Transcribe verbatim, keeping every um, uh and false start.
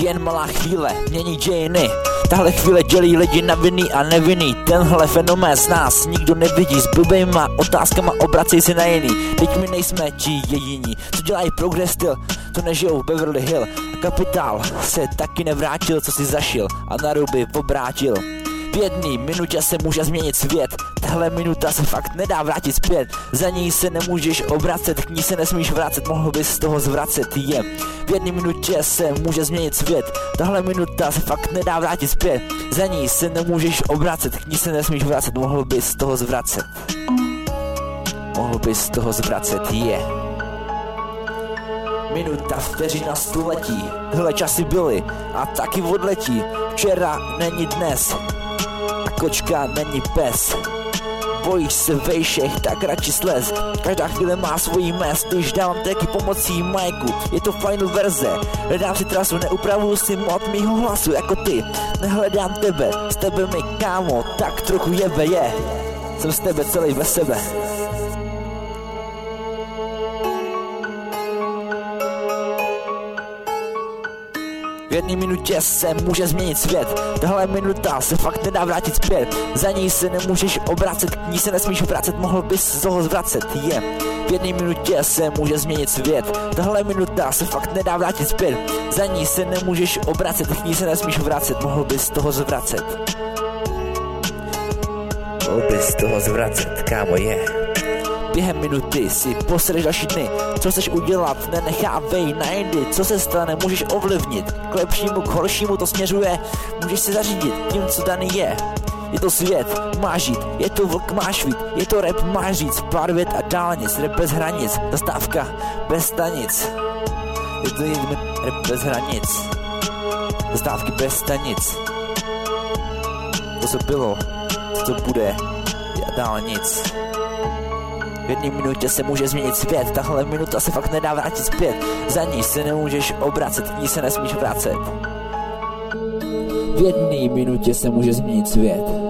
Jen malá chvíle mění dějiny. Tahle chvíle dělí lidi na vinný a nevinný. Tenhle fenomén z nás nikdo nevidí. S blbejma otázkama obracej se na jiný. Teď my nejsme ti jediní, co dělají progress styl, co nežijou v Beverly Hill. A kapitál se taky nevrátil, co si zašil a na ruby obrátil. V jedné minutě se může změnit svět. Tahle minuta se fakt nedá vrátit zpět. Za ní se nemůžeš obracet, k ní se nesmíš vracet, mohl bys z toho zvracet. Je. V jedné minutě se může změnit svět. Tahle minuta se fakt nedá vrátit zpět. Za ní se nemůžeš obracet, k ní se nesmíš vracet, mohl bys z toho zvracet. Mohl bys z toho zvracet. Je. Minuta, vteřina, století. Tyhle časy byly a taky odletí. Včera není dnes a kočka není pes. Bojíš se vejšech, tak radši slez. Každá chvíle má svojí mez, když dávám taky pomocí majku. Je to final verze, hledám si trasu, neupravuju si mod mýho hlasu jako ty. Nehledám tebe, s tebe mi kámo, tak trochu jebe je. Jsem z tebe celý ve sebe. V jedné minutě se může změnit svět. Tahle minuta se fakt nedá vrátit zpět. Za ní se nemůžeš obracet, k ní se nesmíš vracet, mohl bys z toho zvracet. Je. V jedné minutě se může změnit svět. Tahle minuta se fakt nedá vrátit zpět. Za ní se nemůžeš obracet, k ní se nesmíš vracet, mohl bys z toho zvracet. Mohl bys z toho zvracet, kámo, je. Během minuty si posereš další dny. Co chceš udělat, nenechávej na jindy. Co se stane, můžeš ovlivnit. K lepšímu, k horšímu to směřuje. Můžeš se zařídit tím, co daný je. Je to svět, máš žít. Je to vlk, máš žít. Je to rap, máš říct. Pár vět a dálnic, rap bez hranic. Zastávka bez stanic. Je to jen rap bez hranic. Zastávky bez stanic. To, co bylo, to, co bude, a dál nic. V jedné minutě se může změnit svět. Tahle minuta se fakt nedá vrátit zpět. Za ní se nemůžeš obracet, k ní se nesmíš vracet. V jedné minutě se může změnit svět.